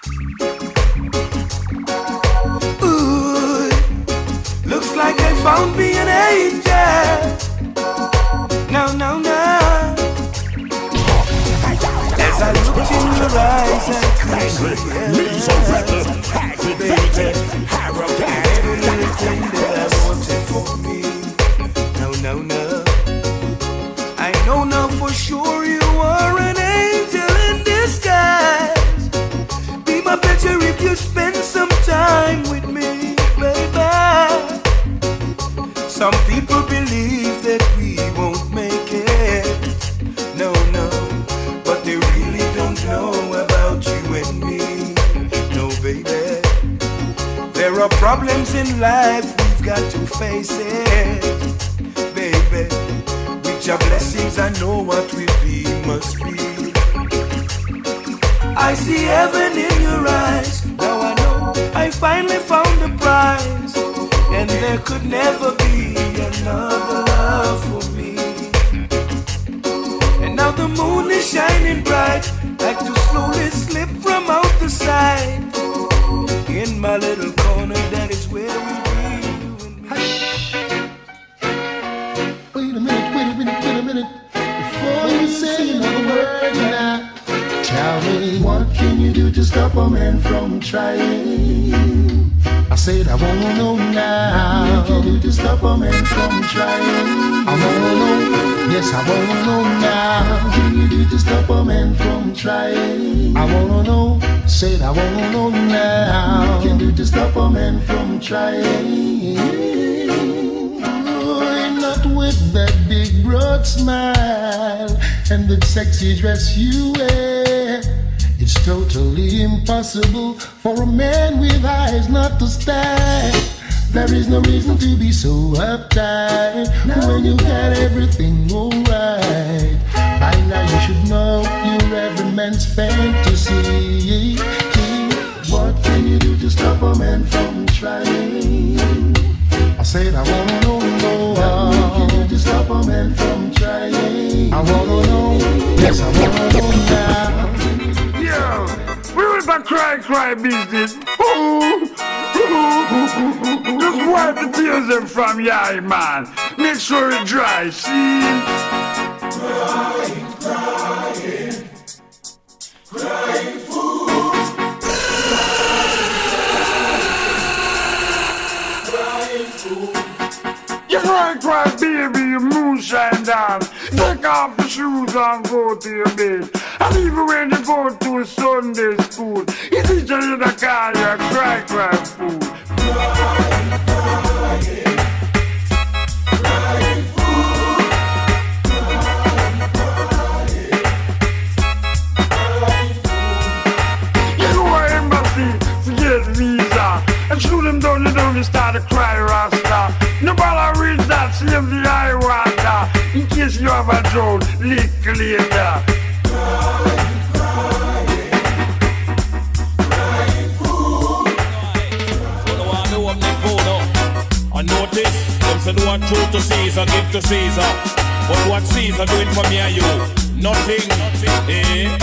Ooh, looks like I found me an angel. No, no, no. As I looked in your eyes, I could see everything that I wanted for me. No, no, no. I know now for sure you are an angel in disguise. Be my pleasure if you spend some time with me, baby. Some people believe that we won't make it. No, no, but they really don't know about you and me. No, baby. There are problems in life, we've got to face it, baby. With your blessings, I know what will be must be. I see heaven in your eyes. Now I know I finally found the prize, and there could never be another love for me. And now the moon is shining bright, like to slowly slip from out the sight. In my little corner, that is where we'll be, you and me. Wait a minute. Before you say another word now, tell me, what can you do to stop a man from trying? I said I wanna know now. What can you do to stop a man from trying? I wanna know, yes I wanna know now. What can you do to stop a man from trying? I wanna know, said I wanna know now. What can you do to stop a man from trying? Oh, not with that big broad smile and the sexy dress you wear. It's totally impossible for a man with eyes not to stare. There is no reason to be so uptight when you got everything alright. By now you should know you're every man's fantasy. What can you do to stop a man from trying? I said I wanna know. What can you do to stop a man from trying? I wanna know. Yes, I wanna know now. We with my cry business. Just wipe the tears them from your eye, man. Make sure it dry, see? Crying fool. Crying fool. You cry, baby, your moonshine down. Take off your shoes and go to your bed. And even when you go to a Sunday school, you teach you in the car, you cry, fool. Crying fool. Crying fool. You go to embassy to get visa, and shoot them down, you start to cry, Rasta. Nobody read that, save the eye water, in case you have a drown, lick later. Crying fool. So no one know what they fool up. I notice, them say do what true to Caesar, give to Caesar. But what Caesar doing for me and you? Nothing, eh?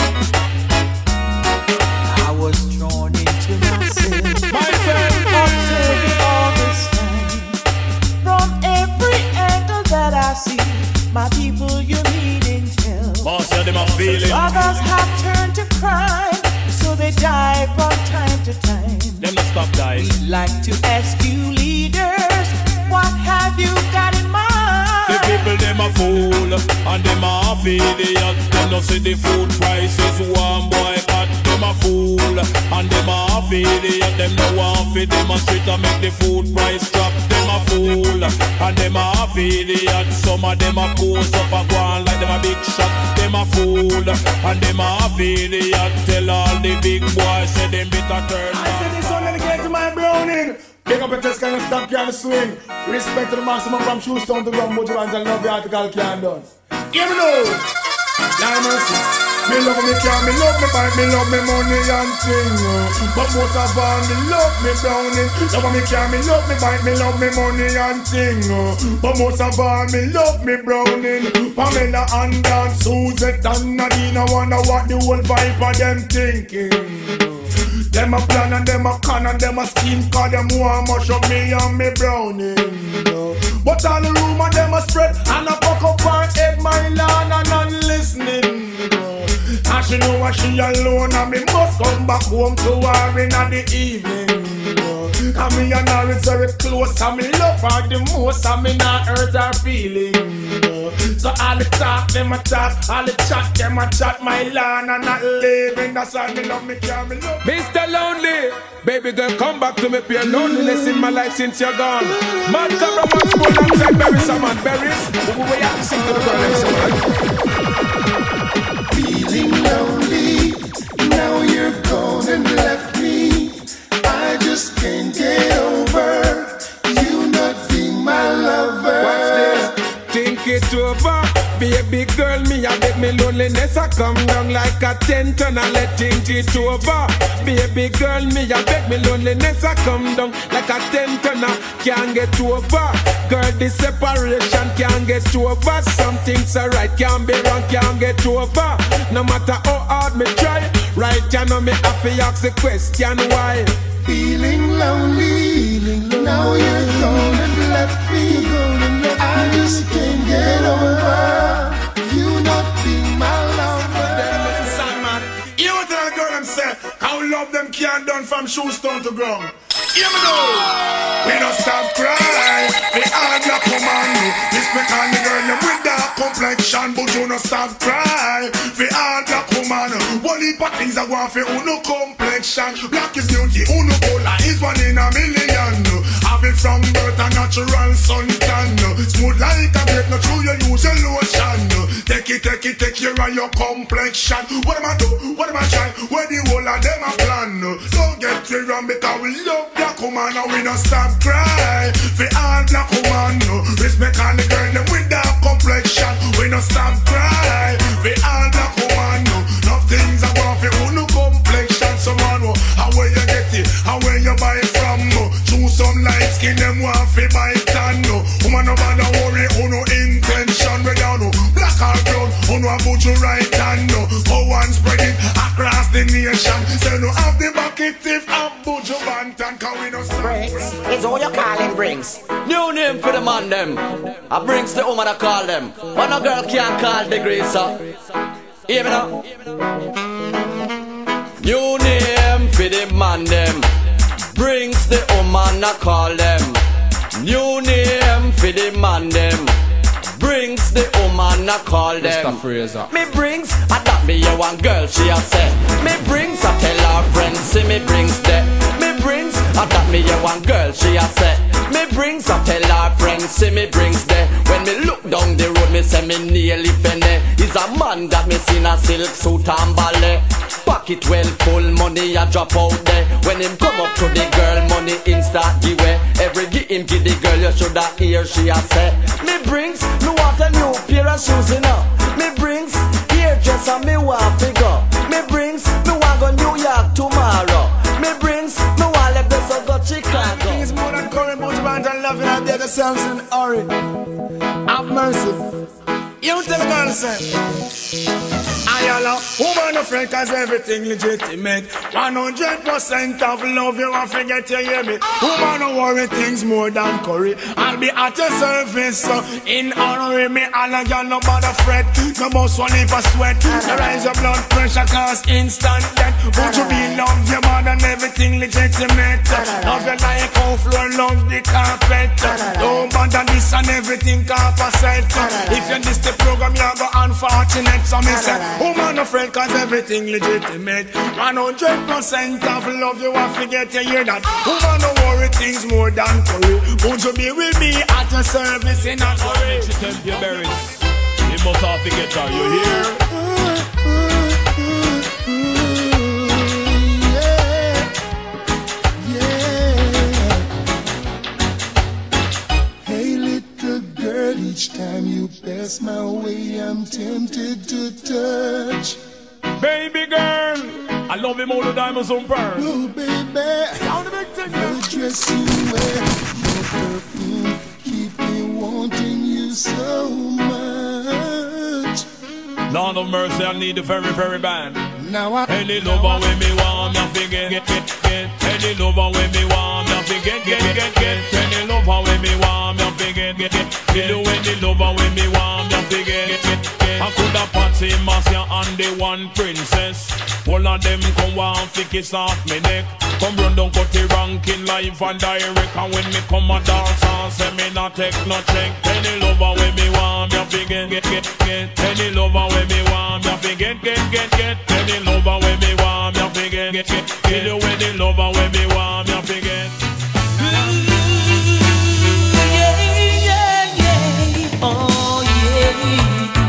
I was drawn into myself, observing all this time. From every angle that I see, my people you needing help. Boss, yeah, them a feeling. Others have turned to crime, so they die from time to time. Them not stop dying. We'd like to ask you leaders, what have you got in mind? The people them a fool, and them a idiot. Them no see the food prices, one boycott. Them a fool, and them a idiot. Them no want for demonstrate and make the food price drop. Them a fool, and them a idiot. Some of them a pose up and go on like them a big shot. Them a fool, and them a idiot. Tell all the big boys say them better turn. I said this one dedicated to my browning. Pick up a test kind of stop can swing. Respect to the maximum from Shoestone to Gumbo and love the article can done. Hear me now. Mercy. Me love me car, me love me bike, me love me money and thing. But most of all, me love me browning. Love me car, me love me bike, me love me money and thing. But most of all, me love me browning. Pamela and Dan, Suzette and Nadine, I wonder what the whole vibe of them thinking. Them a plan and them a con and them a scheme, cause them want much of me and me browning. But all the rumor them a spread and a buck up her head, my land, and not listening. And she know what she alone and me must come back home to her in the evening. And me and her is very close and me love her the most and me not hurt her feelings. So all the talk them a talk, all the chat them a chat, my land and not living. That's why me love me, care me love. Mr. Lonely, baby girl, come back to me. Pure loneliness in my life since you're gone. Mad Cabra Max go alongside Berry Saman. Berries, we have to sing to the girl. Feeling lonely, now you're gone and left me. I just can't get over you not being my lover. Watch this, think it over. Baby girl, me a beg me loneliness I come down like a tent and I let think it over. Baby girl, me a beg me loneliness I come down like a tent and I can't get over. Girl, this separation can't get over. Some things are right, can't be wrong, can't get over. No matter how hard me try, right, you know me have to ask the question why. Feeling lonely, now you're gone and left me. I just can't get over you not being my lover. You know what I girl them say? How love them can't done from shoes down to ground. Hear me now. We don't stop crying. We all black woman. This make all the girl them with dark complexion, but you don't stop crying. We all black woman. One heap of things that want for uno complexion. Black is beauty, uno color is one in a million. Have it from birth a natural suntan. Smooth like a grape, not true you use your lotion. Take care of your complexion. What am I do? What am I try? Where the whole of them a plan? Don't get it wrong because we love black woman and we don't stop cry. For all black woman, respect all the girl them with dark complexion. We don't stop cry. For all black woman, no things are going for uno complexion. Someone, how where you get it? How where you buy it from? Choose some light skin them want for buy tan. Woman no bother worry, uno intention. We down black or brown, uno a put you right hand. Go and spread it across the nation. Say no have the bucket if I'm put you bantan. Can we no stop? Brings is all you calling brings. New name for the man them. I brings the woman I call them. But no girl can't call the greaser. Hear me now. New name for the man them. Brings the woman I call them. New name for the man them. Brings the woman I call them. Mr. Fraser. Me brings, I that me a one girl she a say. Me brings, I tell her friends see me brings the. Me brings, I that me a one girl she a say. Me brings, I tell her friends see me brings the. When me look down the road me say me nearly penny. Is a man that me seen a silk suit and ballet. Pocket well full, money a drop out there. When him come up to the girl, money instantly give way. Every give him give the girl, you shoulda hear she a say. Me brings, me want a new pair of shoes, you know. Me brings, hairdress and me want figure. Me brings, me want go New York tomorrow. Me brings, me want let this go Chicago. Things more than current, but you want to love it out there, the sounds in hurry. Have mercy. You tell the girl say Ayala, woman of friend cause everything legitimate. 100% of love you won't forget you hear me. Woman no worry things more than curry. I'll be at your service in honor me. All a girl no bother fret. No boss one if I sweat. No rise your blood pressure cause instant death. Would you be love your more than everything legitimate? Love you like how floor love the carpet. Don't bother this and everything composite. If you miss the program you go unfortunate. So me say woman no friend cause everything legitimate. 100% of love you won't forget you hear that. Woman no worry things more than curry. Won't you be with me at your service in a hurry? She tempt your berries. You must have to get her, you hear? Each time you pass my way, I'm tempted to touch. Baby girl, I love him all the diamonds on pearl. Oh, baby, Sound the big thing, the dress you wear, your perfume, keep me wanting you so much. Lord of mercy, I need the very, very bad. Now I Any lover when me want me get any lover when me want me fi get any lover when me want me fi get any lover when me want me fi get. I coulda Patsy, Marcia and the one princess. All of them come want fi kiss off me neck. Come run down cut the ranking live and direct. And when me come a dance and say me not take no check. Any lover when me want me fi get any lover when me want me fi get any lover when me want me fi get any lover when me want me fi get. Oh yeah.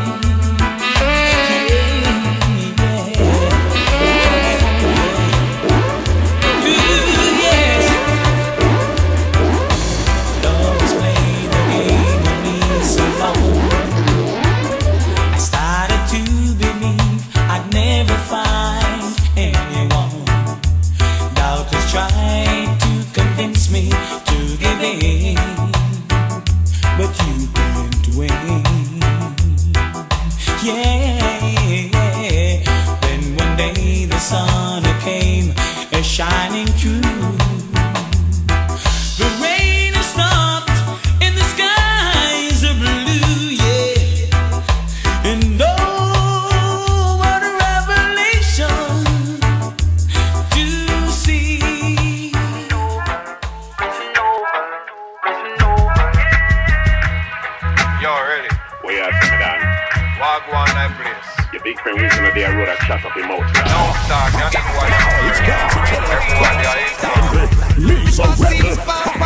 Shining through. The rain has stopped and the skies are blue, yeah. And oh, what a revelation to see. Yo, ready? Where you at, me, Dan? Walk one night, please. Your big friend was gonna there road and shut up your mouth. No, dog, you need one. Everybody are in. Leave a record.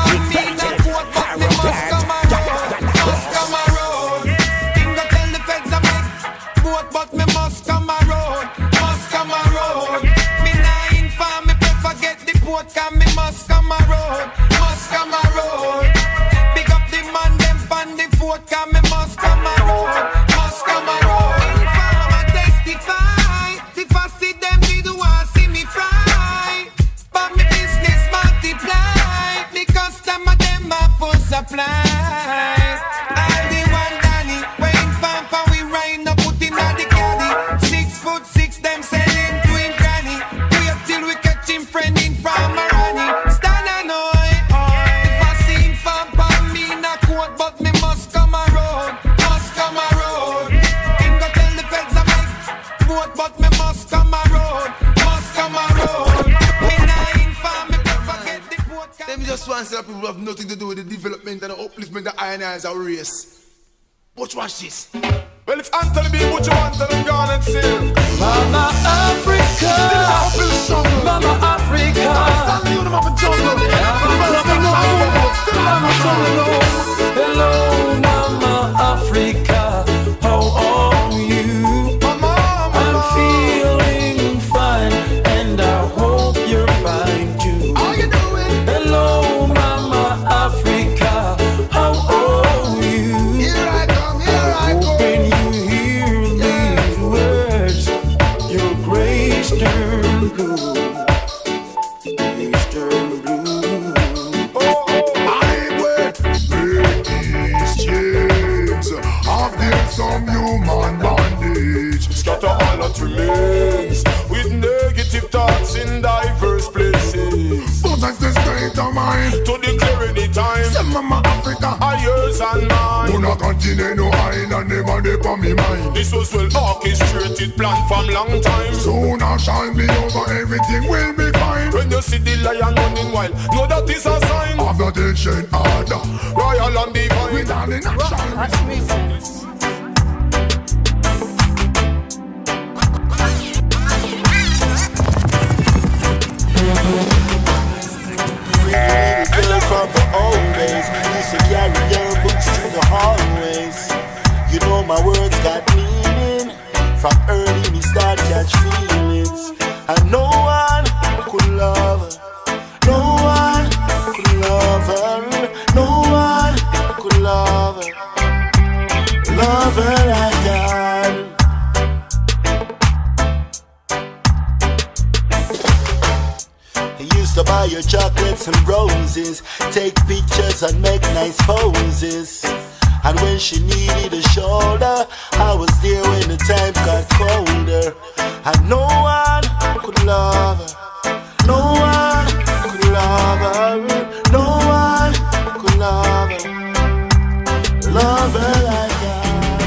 Must come around. Think I tell the feds I make vote, but me must come around. Must come around. Me nah inform me prefer get the vote, 'cause me must come around. Must come around. Pick up the man them pan the vote, 'cause me must come around. Must come around. Inform and testify. The fussy them did want see me fry, but me business multiply because some of them are for supply. People have nothing to do with the development and the upliftment of iron as a race. But watch this. Well, if Anthony B. what you want, then I'm gone and sing. Mama Africa, Mama Africa, hello, Mama Africa, how are you? I'm feeling fine, and I hope you're fine too. How you doing? Hello, Mama Africa, how are you? Here I come, here I go. When you hear these words, your grace turn blue. Grace turn blue. Oh, I will break these chains of their some human bondage. Scatter all that remains with negative thoughts in diverse places. But that's the state of mind to declare any time. Some Mama Africa are yours and mine. No continent, no island, never there for me mind. This was well orchestrated, planned from long time. Soon I shall be over, everything will be fine. When you see the lion running wild, know that is a sign of the ancient order, royal and divine. Without the natural From the old days, used to carry your books through the hallways. You know my words got meaning. From early me start catch feelings, and no one could love her. No one could love her. No one could love her. Love her like God. To buy your chocolates and roses, take pictures and make nice poses. And when she needed a shoulder, I was there when the time got colder. And no one could love her. No one could love her. No one could love her. Love her like that.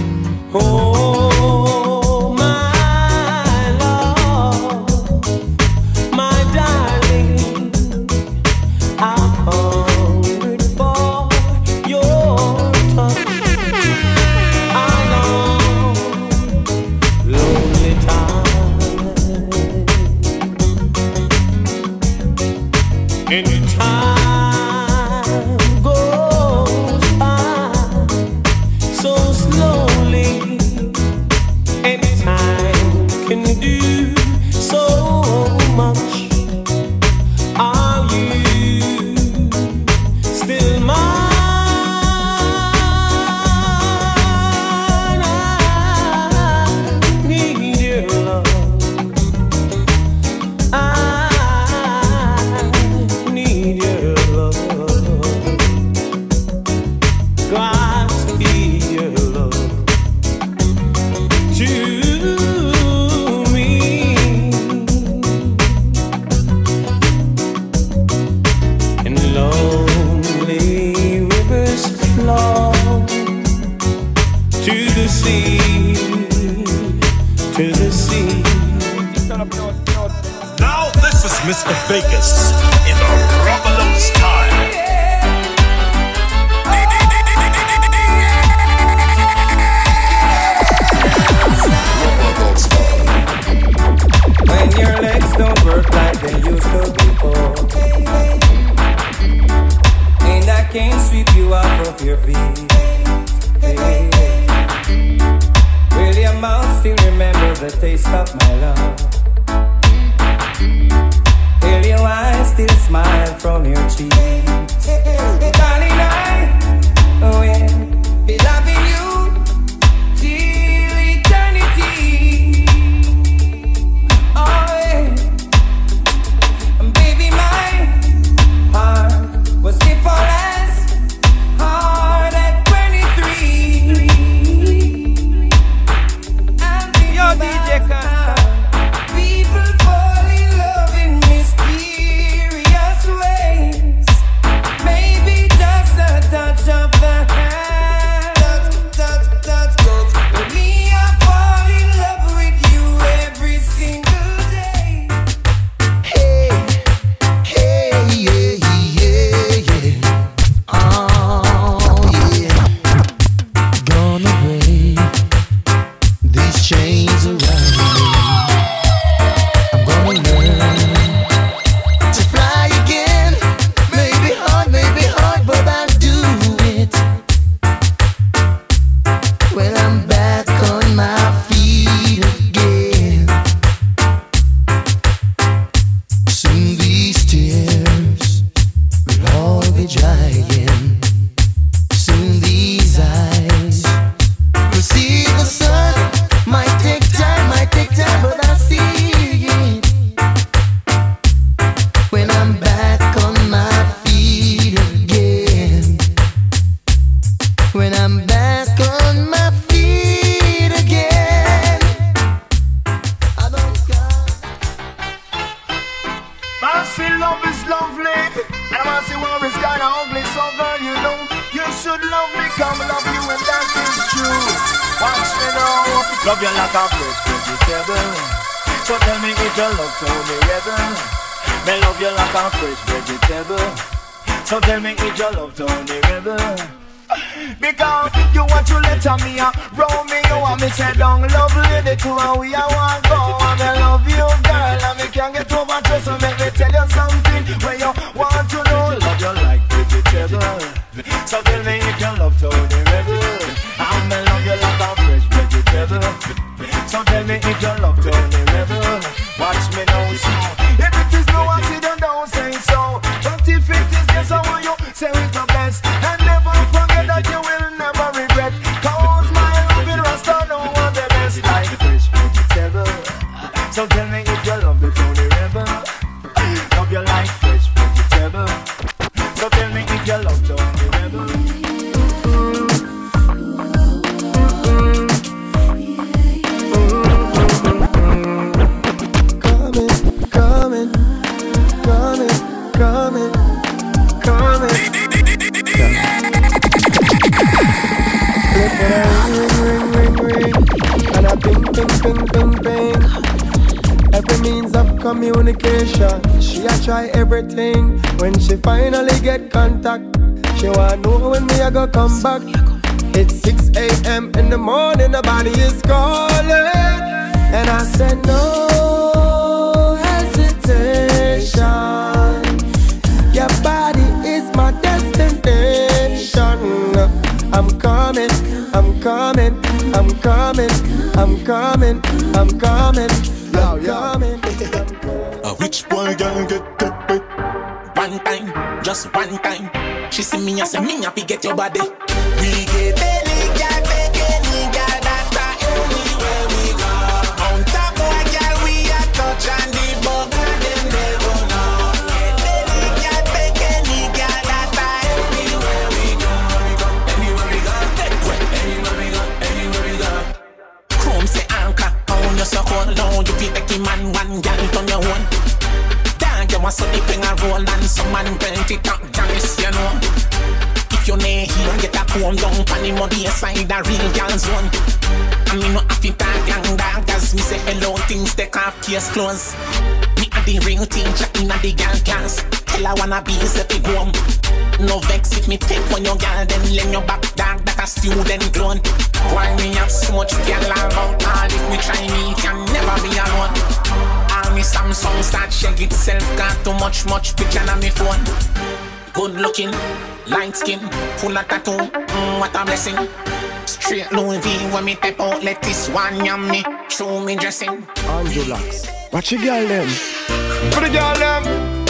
Oh, my love, my darling, I've hungered for your touch. I know, lonely time. Anytime goes by so slowly, and time can do so much. Are you still mine? I need your love. I need your love. Got to be your love to me. And lonely rivers flow to the sea, to the sea. Now this is Mr. Vegas in the Rubberlum style. When your legs don't work like they used to before, and I can't sweep you off of your feet. Will your mouth still remember the taste of my love? Will your eyes still smile from your cheeks? Darling, I will be loving you till eternity. Oh, yeah. Baby, my heart was stiff as hard at 23. Yo, DJ Costa. People fall in love in mysterious ways. Maybe just a touch of the hand. Touch, touch, touch, touch. But me, I fall in love with you every single day. Hey, hey, yeah, yeah, yeah. Oh, yeah. Gonna break these chains around me. I'm gonna learn to fly again. Maybe hard, but I'll do it. When I'm back on my feet again. Soon these tears will all be drying. Soon these eyes will see the sun. Might take time, but I'll see it. When I'm back on my feet again. When I'm back on my feet again. I don't got. I see love is lovely, and I see war is kinda ugly. So girl, you know you should love me, come love you, and that is true. Watch me now, love you like a fresh vegetable. So tell me if you love Tony Rebel. Me love you like a fresh vegetable. So tell me if you love Tony Rebel. Because you want to let me Romeo and me say don't love lady to and we are one go. And I love you girl and me can't get over to. So make me tell you something where you want to know. Love you like vegetable. So tell me if you love Tony Rebel. And me love you like a fresh vegetable. So tell me if you love Tony Rebel. Watch me now, so if it is no accident, don't say so. But if it is yes, I want you say it's the best. And never forget that you will never regret. Cause my love in Rasta know what the best. Like fresh vegetable. So tell me if you love the Tony Rebel. Love you like fresh vegetable. So tell me if you love Tony Rebel. Coming, communication. She a try everything. When she finally get contact, she wanna know when me a go come back. It's 6 a.m. in the morning, the body is calling, and I said no hesitation. Your body is my destination. I'm coming, I'm coming, I'm coming, I'm coming, I'm coming, I'm coming. Which boy girl get that way? One time, just one time. She see me and say me happy get your body. We get any girl, take any girl, that's anywhere we go. On top boy girl, we a touch and the bug and them they go now. Get any girl, take any girl, that's anywhere we go. Anywhere we go, anywhere we go, anywhere we go. Chrome say anchor, on your circle down. You feel like a man, one girl on your own. You want to deep in a roll and some man bent it up, Janice, you know. If you nay here, get a comb down on the muddy side, a real girl's one. I mean, no have to talk young dog, as me say hello, things take off case clothes. Me a the real teacher in a the girl class. Tell I wanna be a big home. No vex if me take on your girl, then lend your back dog that a student grown. Why me have so much girl about all if me try me can never be alone. Me Samsung start shake itself, got too much picture on me phone. Good looking, light skin, full of tattoo, what a blessing. Straight Louis V when me type out, let this one yam me, show me dressing. Angelax, watch your girl them. For the girl them,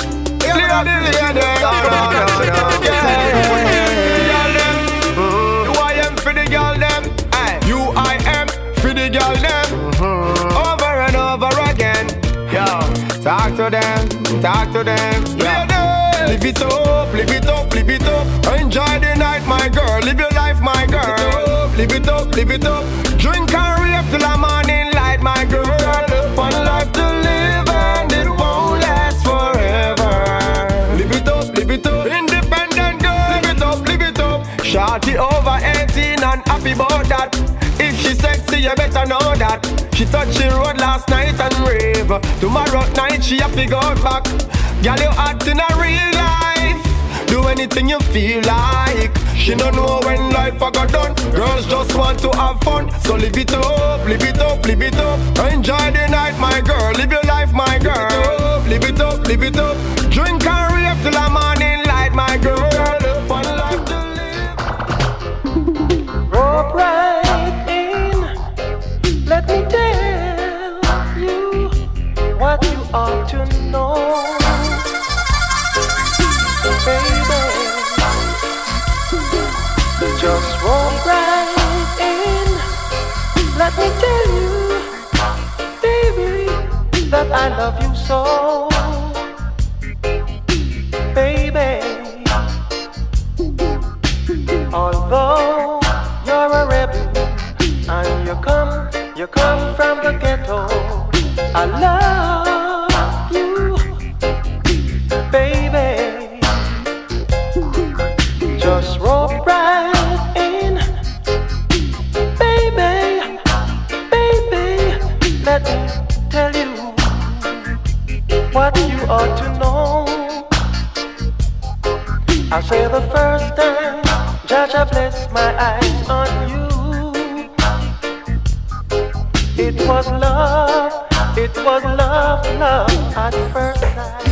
UIM for the girl them, UIM for the girl them, over and over again. Yo, talk to them, yeah. Live it up, live it up, live it up. Enjoy the night, my girl, live your life, my girl. Live it up, live it up. Drink and rave till the morning light, my girl. One life to live and it won't last forever. Live it up, independent girl. Live it up. Shorty over 18 and happy about that. If she sexy, you better know that. She touched the road last night and rave. Tomorrow night she have to go back. Girl, you hot in a real life. Do anything you feel like. She don't know when life a got done. Girls just want to have fun. So live it up, live it up, live it up. Enjoy the night, my girl. Live your life, my girl. Live it up, live it up. Drink and rave till the morning light, my girl. One life to live. Rope right in. Let me tell you what you ought to know, baby. Just rope right in. Let me tell you, baby, that I love you so, baby. Although you're a rebel and you come from the ghetto, I love you, baby. Just rope right in, baby, baby. Let me tell you what you ought to know. I say the first time, Judge, I bless my eyes on you. It was love at first sight.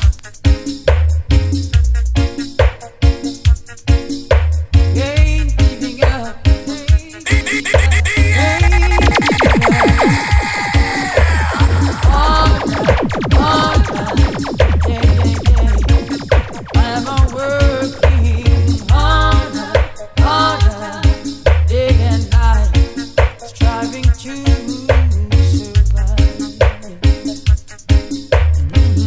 Ain't giving up. I'm working harder, day and night, striving to survive.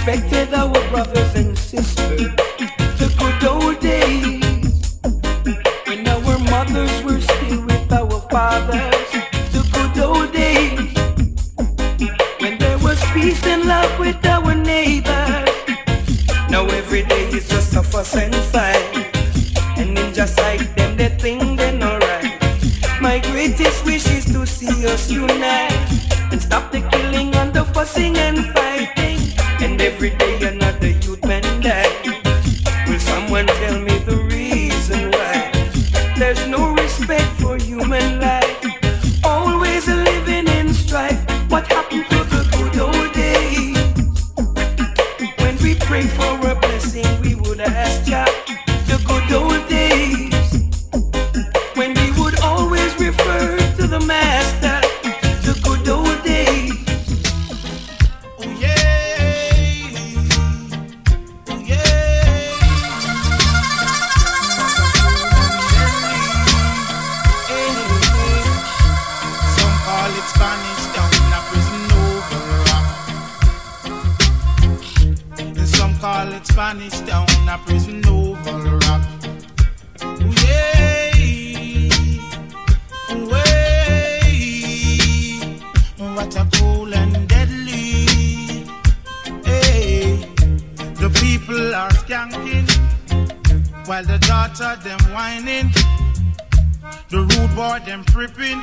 respected our brothers and sisters. The good old days when our mothers were still with our fathers. The good old days when there was peace and love with our neighbors. Now every day is just a fuss and fight, and in just like them they think they're alright. My greatest wish is to see us unite and stop the killing and the fussing and fighting. And every day another youth man die. Will someone tell me the reason why? There's no respect for human life, always living in strife. What happened to the good old days? When we pray for a blessing, we would ask Jah. The good old days when we would always refer to the Master. The good old days. Oh yeah, oh yeah. Some call it Spanish Town, a prison over rock. And some call it Spanish Town, a prison over rock. Oh yeah, oh yeah. What a cool and deadly. Hey, the people are skanking while the daughter them whining. The rude boy them tripping.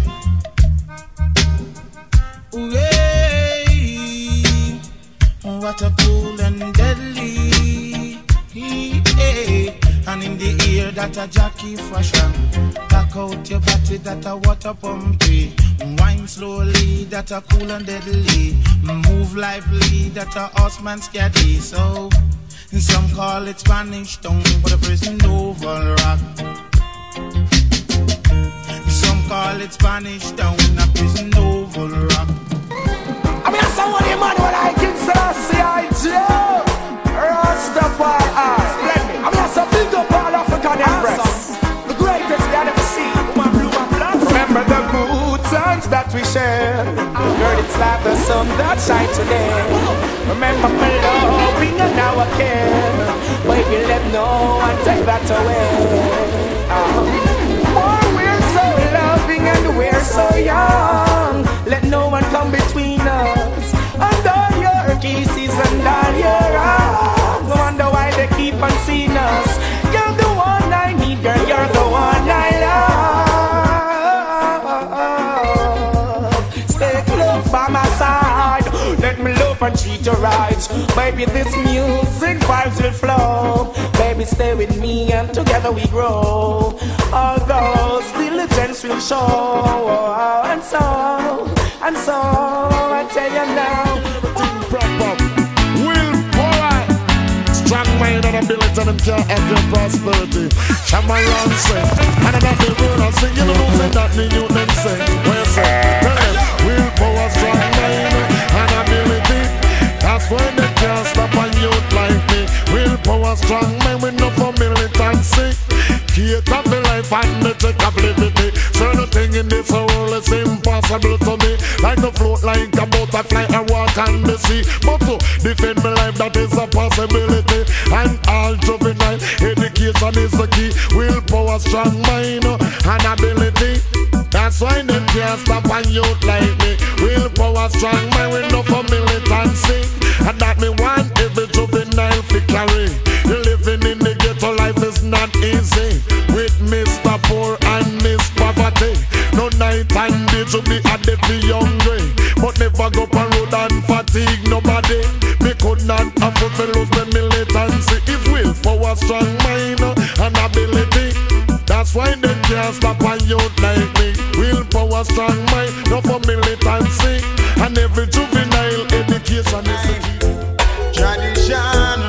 Ooh, yeah. What a cool and deadly. Yeah. And in the ear that a jockey fashion. Back out your body that a water pumpy. Wine slowly that a cool and deadly. Move lively that a horseman steady. So some call it Spanish Town, but a prison over rock. Some call it Spanish Town, a prison over rock. I mean, someone in man when I can say I do. Rastafari, splendid. I mean, some big up all African Empress. The greatest you ever see. Remember the good times that we shared. Girl, it's like the sun that shines today. Remember my loving and our care. Baby, let no one take that away. Oh, we're so loving and we're so young. Let no one come between us. And all your kisses and all your arms. No wonder why they keep on seeing us. You're the one I need, girl. You're the one I love. Stay close by my side. Let me love and treat you right. Baby, this music vibes will flow. Baby, stay with me and together we grow. Although diligence will show. And so I tell you now. Willpower, strong mind and ability, and can't have your prosperity. Shamaran say, and another word I sing, you know say that the youth them say. What you say? Tell them, willpower, strong mind and ability. That's why they can't stop a youth like me. Willpower, strong mind with no for militancy. Create up the life and the take of liberty. Certain thing in this world is impossible to me. Like to float like a butterfly or walk on the sea. But to defend my life, that is a possibility. And all juvenile education is the key. Willpower, strong mind and ability. That's why they can't stop a youth like me. Willpower, strong mind with no for militancy. And that me want every juvenile to carry. You're living in the ghetto, life is not easy. With Mr. Poor and Miss Poverty. No night and day to be a deadly hungry. But never go on road and fatigue nobody. Me could not afford to lose the militancy. If willpower, strong mind and ability. That's why they can't stop a youth like me. Willpower, strong mind, no for militancy. And every juvenile education is the key. Tradition,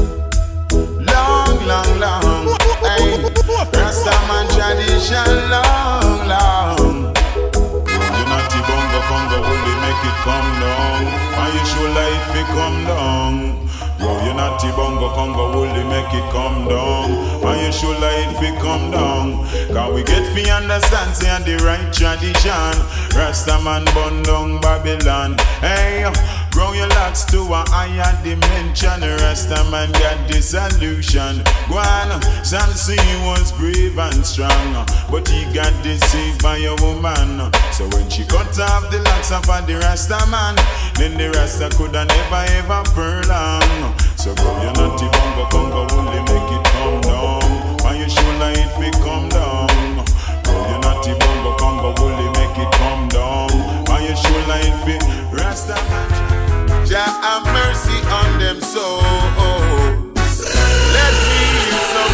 long, long, long. Hey, Rastaman tradition, long, long. Unity bongo, bongo, will they make it come down? And you show life it come down. Yo, Unity bongo, bongo, will they make it come down? And you show life it come down. Can we get fi understand, say and the right tradition. Rastaman bun down Babylon. Hey, Grow your locks to a higher dimension. Rasta man got the solution. Go on, Samson was brave and strong, but he got deceived by a woman. So when she cut off the locks off of the Rasta man, then the Rasta coulda never ever prolong. So grow your naughty bongo congo, only make it come down. On your shoulder it fi come down. Grow your naughty bongo congo, only make it come down. On your shoulder it fi Rasta man. Jah have mercy on them souls. Let me hear some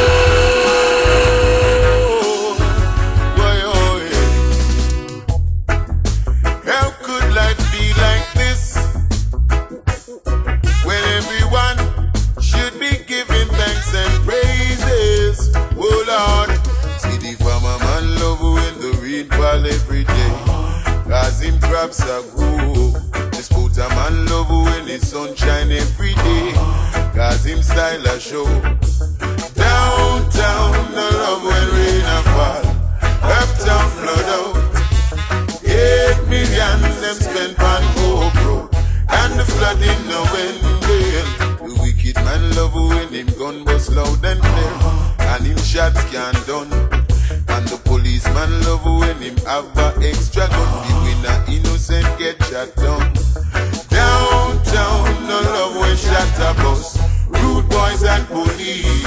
more. How could life be like this, when everyone should be giving thanks and praises? Oh Lord, see the farmer man love when the rain fall every day, cause him crops are good. The sporter man love when the sun shine every day, cause him style a show. Downtown no love when rain a fall, uptown flood out. 8 million them spend on GoPro, and the flooding no end well. The wicked man love when him gun bust loud and clear, and him shots can't done. And the policeman love when him have a extra gun, when a innocent get shot down. Downtown no love when shot a bus, rude boys and police.